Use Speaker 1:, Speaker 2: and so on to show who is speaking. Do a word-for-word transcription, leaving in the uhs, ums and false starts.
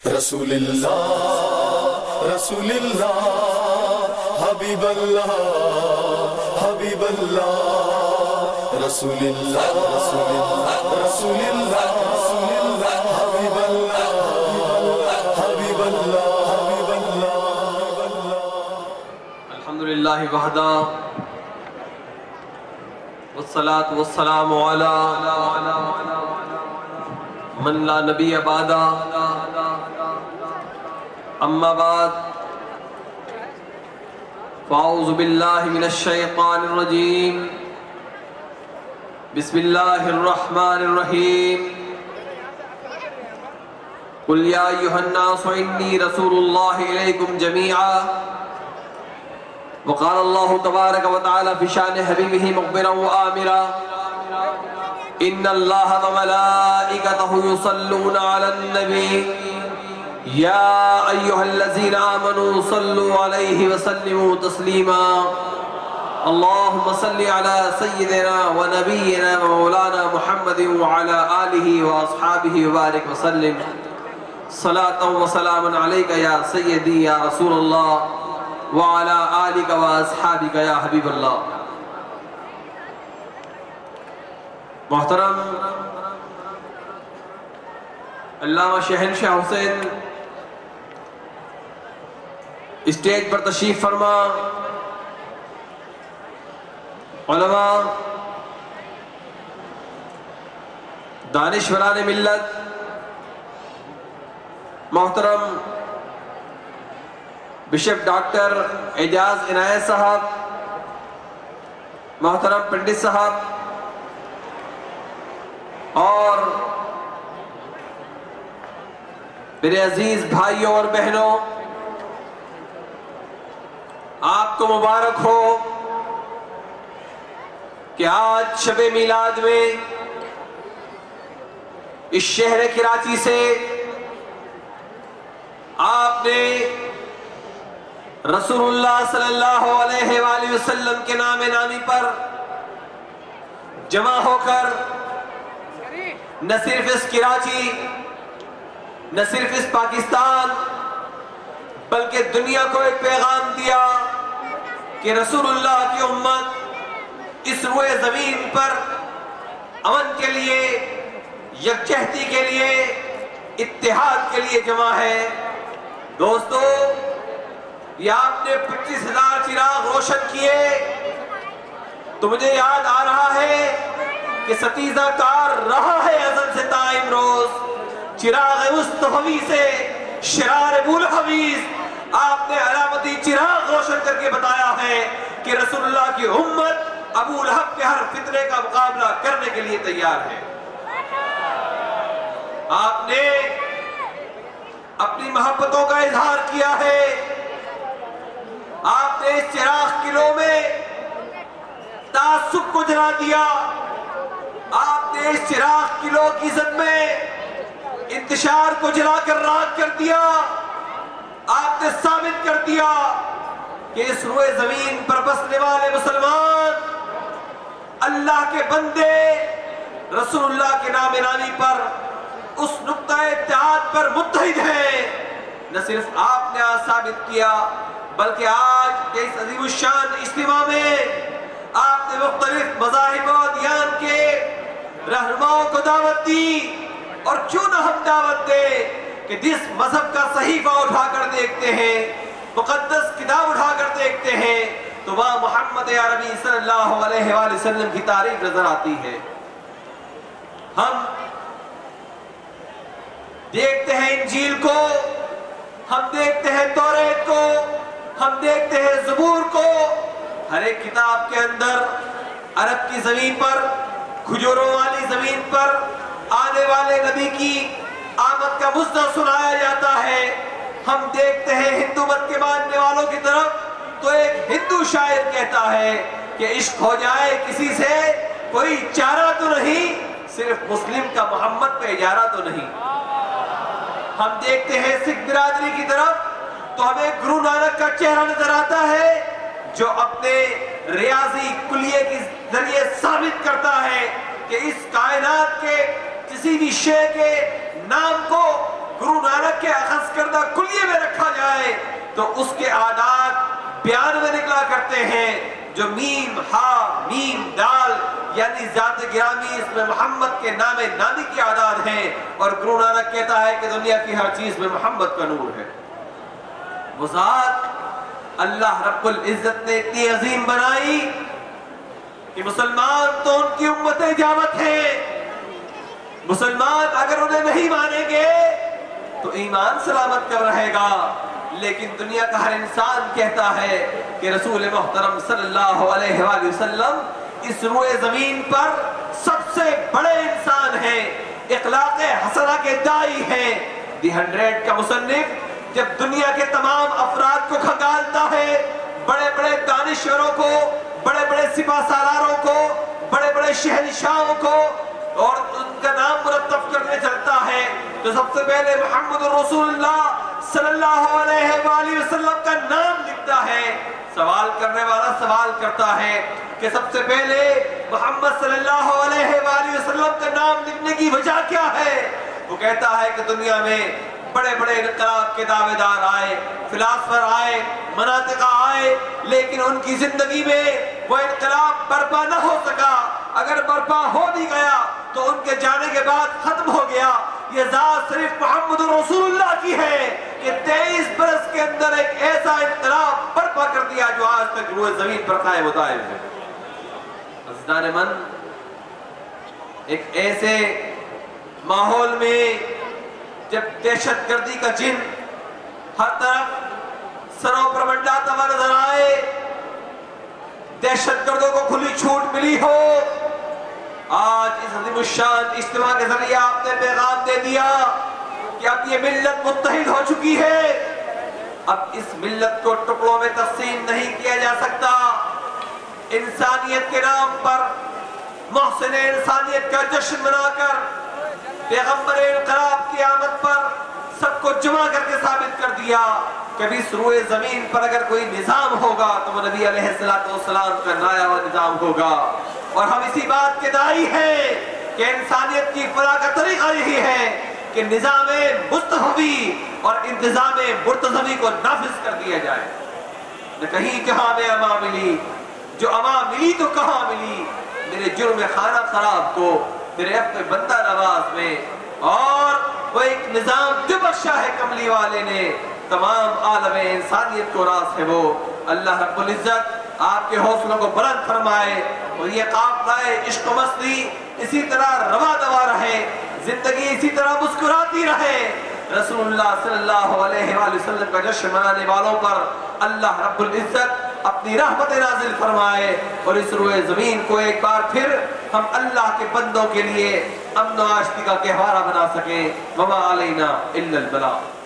Speaker 1: رسول اللہ رسول اللہ حبیب اللہ حبیب اللہ رسول اللہ رسول اللہ رسول اللہ رسول اللہ حبیب اللہ حبیب اللہ حبیب اللہ
Speaker 2: الحمدللہ وحدہ والصلاة والسلام علی من لا نبی بعدہ اما بعد فاعوذ باللہ من الشیطان الرجیم بسم اللہ الرحمن الرحیم قل یا ایہا الناس انی رسول اللہ الیکم جمیعا وقال اللہ تبارک و تعالی فی شان حبیبہ مخبرا و آمرا ان اللہ وملائکتہ یصلون علی النبی یا ایہا الذین آمنوا صلوا علیہ وسلموا تسلیما اللہم صلی علی سیدنا و نبینا و مولانا محمد وعلی آلہ و اصحابہ وبارک وسلم صلاة و سلام علیکہ یا سیدی یا رسول اللہ وعلی آلک و اصحابک یا حبیب اللہ. محترم علامہ شہنشاہ حسین اسٹیج پر تشریف فرما، علماء، دانشوران ملت، محترم بشپ ڈاکٹر اعجاز عنایت صاحب، محترم پنڈت صاحب اور میرے عزیز بھائیوں اور بہنوں، آپ کو مبارک ہو کہ آج شب میلاد میں اس شہر کراچی سے آپ نے رسول اللہ صلی اللہ علیہ وآلہ وسلم کے نام نامی پر جمع ہو کر نہ صرف اس کراچی، نہ صرف اس پاکستان، بلکہ دنیا کو ایک پیغام دیا کہ رسول اللہ کی امت اس روئے زمین پر امن کے لیے، یکجہتی کے لیے، اتحاد کے لیے جمع ہے. دوستو، یہ آپ نے پچیس ہزار چراغ روشن کیے تو مجھے یاد آ رہا ہے کہ ستیزہ کار رہا ہے ازل سے تائم روز. چراغ مصطفی سے شرار بولحویز آپ نے علامتی چراغ روشن کر کے بتایا ہے کہ رسول اللہ کی امت ابو لہب کے ہر فتنے کا مقابلہ کرنے کے لیے تیار ہے. آپ نے اپنی محبتوں کا اظہار کیا ہے. آپ نے اس چراغ قلعوں میں تعصب کو جلا دیا. آپ نے اس چراغ قلعوں کی زد میں انتشار کو جلا کر راک کر دیا. آپ نے ثابت کر دیا کہ اس روئے زمین پر بسنے والے مسلمان اللہ کے بندے رسول اللہ کے نام نامی پر اس نقطہ اتحاد پر متحد ہیں. نہ صرف آپ نے آج ثابت کیا بلکہ آج کے اس عظیم الشان اجتماع میں آپ نے مختلف مذاہب و ادیان کے رہنماؤں کو دعوت دی. اور کیوں نہ ہم دعوت دیں کہ جس مذہب کا صحیفہ اٹھا کر دیکھتے ہیں، مقدس کتاب اٹھا کر دیکھتے ہیں تو وہاں محمد عربی صلی اللہ علیہ وآلہ وسلم کی تعریف نظر آتی ہے. ہم دیکھتے ہیں انجیل کو، ہم دیکھتے ہیں توریت کو، ہم دیکھتے ہیں زبور کو. ہر ایک کتاب کے اندر عرب کی زمین پر، کھجوروں والی زمین پر آنے والے نبی کی آمد کا مزدہ سنایا جاتا ہے. ہم دیکھتے ہیں ہندو مت کے ماننے والوں کی طرف تو ایک ہندو شاعر کہتا ہے کہ عشق ہو جائے کسی سے کوئی چارہ تو نہیں، صرف مسلم کا محمد پہ اجارہ تو نہیں. ہم دیکھتے ہیں سکھ برادری کی طرف تو ہمیں گرو نانک کا چہرہ نظر آتا ہے جو اپنے ریاضی کلیے کے ذریعے ثابت کرتا ہے کہ اس کائنات کے کسی بھی شے کے نام کو گرو نانک کے اخذ کردہ کلیے میں رکھا جائے تو اس کے اعداد بیان میں نکلا کرتے ہیں جو میم ہا میم دال یعنی ذات گرامی اس میں محمد کے نام نامی کی اعداد ہیں، اور گرو نانک کہتا ہے کہ دنیا کی ہر چیز میں محمد کا نور ہے۔ وہ ذات اللہ رب العزت نے اتنی عظیم بنائی کہ مسلمان تو ان کی امت اجابت ہے، مسلمان اگر انہیں نہیں مانیں گے تو ایمان سلامت کر رہے گا، لیکن دنیا کا ہر انسان کہتا ہے کہ رسول محترم صلی اللہ علیہ وآلہ وسلم اس روئے زمین پر سب سے بڑے انسان ہیں، اخلاق حسنہ کے دائی ہیں۔ دی ہنڈریڈ کا مصنف جب دنیا کے تمام افراد کو کھنگالتا ہے، بڑے بڑے دانشوروں کو، بڑے بڑے سپاہ سالاروں کو، بڑے بڑے شہنشاہوں کو، اور ان کا نام مرتب کرنے چلتا ہے تو سب سے پہلے محمد رسول اللہ صلی اللہ علیہ وآلہ وسلم کا نام لکھتا ہے۔ سوال کرنے والا سوال کرتا ہے کہ سب سے پہلے محمد صلی اللہ علیہ وآلہ وسلم کا نام لکھنے کی وجہ کیا ہے؟ وہ کہتا ہے کہ دنیا میں بڑے بڑے انقلاب کے دعوے دار آئے، فلاسفر آئے، مناطقہ آئے، لیکن ان کی زندگی میں وہ انقلاب برپا نہ ہو سکا۔ اگر برپا ہو بھی گیا تو ان کے جانے کے بعد ختم ہو گیا۔ یہ ذات صرف محمد رسول اللہ کی ہے کہ تیئیس برس کے اندر ایک ایسا انقلاب برپا کر دیا جو آج تک روئے زمین پر قائم و دائم ہے۔ عزیزان من، ایک ایسے ماحول میں جب دہشت گردی کا جن ہر طرف سروں پر منڈلاتا ہوا نظر آئے، دہشت گردوں کو کھلی چھوٹ ملی ہو، آج اس عظیم الشان اجتماع کے ذریعے آپ نے پیغام دے دیا کہ اب یہ ملت متحد ہو چکی ہے، اب اس ملت کو ٹکڑوں میں تقسیم نہیں کیا جا سکتا۔ انسانیت کے نام پر محسن انسانیت کا جشن منا کر پیغمبر انقلاب کی آمد پر سب کو جمع کر کے ثابت کر دیا کہ اس روئے زمین پر اگر کوئی نظام ہوگا تو وہ نبی علیہ السلام کا لایا ہوا نظام ہوگا، اور ہم اسی بات کے داعی ہیں کہ انسانیت کی فلاح کا طریقہ یہی ہے کہ نظام مستحوی اور انتظام مرتضوی کو نافذ کر دیا جائے۔ نہ کہیں کہاں میں اما ملی، جو اما ملی تو کہاں ملی، میرے جرم خانہ خراب کو میرے اپنے بندہ نواز میں، اور وہ ایک نظام جو بخشا ہے کملی والے نے تمام عالم انسانیت کو راس ہے وہ اللہ رب العزت آپ کے حوصلوں کو بلند فرمائے، اور یہ قافلہ عشق و مستی اسی طرح روا دوا رہے، زندگی اسی طرح مسکراتی رہے، رسول اللہ صلی اللہ علیہ وآلہ وسلم کا جشن منانے والوں پر اللہ رب العزت اپنی رحمت نازل فرمائے، اور اس روئے زمین کو ایک بار پھر ہم اللہ کے بندوں کے لیے امن و آشتی کا گہوارہ بنا سکیں۔ وما علینا الا البلاغ۔